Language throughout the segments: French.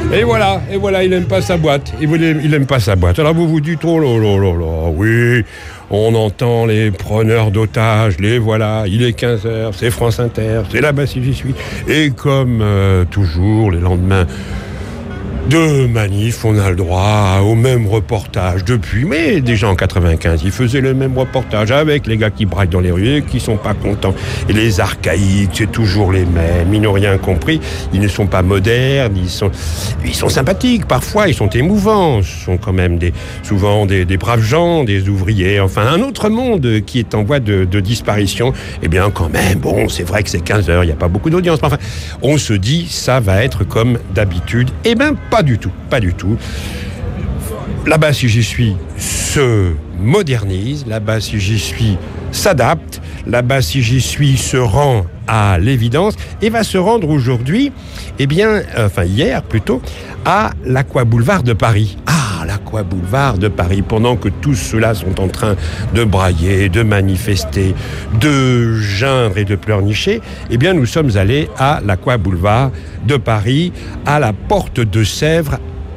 Et voilà, il aime pas sa boîte. Il aime pas sa boîte. Alors vous vous dites, oh là là là là, oui, on entend les preneurs d'otages, les voilà, il est 15h, c'est France Inter, c'est là-bas si j'y suis. Et comme toujours, les lendemains de manif, on a le droit au même reportage depuis, mais déjà en 95, ils faisaient le même reportage avec les gars qui braquent dans les rues et qui sont pas contents. Et les archaïques, c'est toujours les mêmes, ils n'ont rien compris, ils ne sont pas modernes, ils sont sympathiques parfois, ils sont émouvants, ce sont quand même souvent des braves gens, des ouvriers, enfin un autre monde qui est en voie de disparition. Eh bien quand même, bon, c'est vrai que c'est 15h, il n'y a pas beaucoup d'audience, mais enfin, on se dit, ça va être comme d'habitude. Eh bien, pas du tout. Là-bas, si j'y suis, se modernise. Là-bas, si j'y suis, s'adapte. Là-bas, si j'y suis, se rend à l'évidence. Et va se rendre aujourd'hui, hier plutôt, à l'Aqua-Boulevard de Paris. L'Aqua-Boulevard de Paris, pendant que tous ceux-là sont en train de brailler, de manifester, de geindre et de pleurnicher, eh bien nous sommes allés à l'Aqua-Boulevard de Paris, à la porte de Sèvres,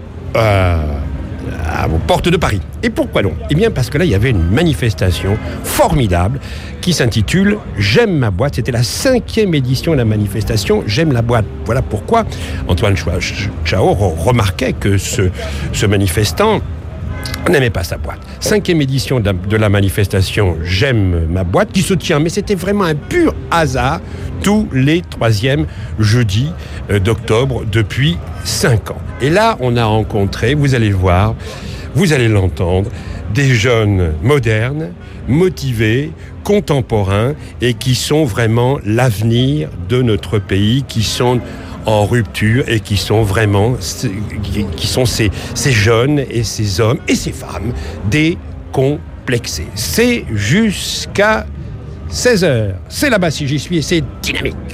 aux portes de Paris. Et pourquoi donc ? Eh bien parce que là, il y avait une manifestation formidable qui s'intitule « J'aime ma boîte ». C'était la 5e édition de la manifestation « J'aime la boîte ». Voilà pourquoi Antoine Chao remarquait que ce manifestant n'aimait pas sa boîte. 5e édition de la manifestation « J'aime ma boîte » qui se tient, mais c'était vraiment un pur hasard, tous les 3e jeudis d'octobre depuis 5 ans. Et là, on a rencontré, vous allez voir, vous allez l'entendre, des jeunes modernes, motivés, contemporains et qui sont vraiment l'avenir de notre pays, qui sont en rupture et qui sont vraiment ces jeunes et ces hommes et ces femmes décomplexés. C'est jusqu'à 16h. C'est là-bas si j'y suis et c'est dynamique.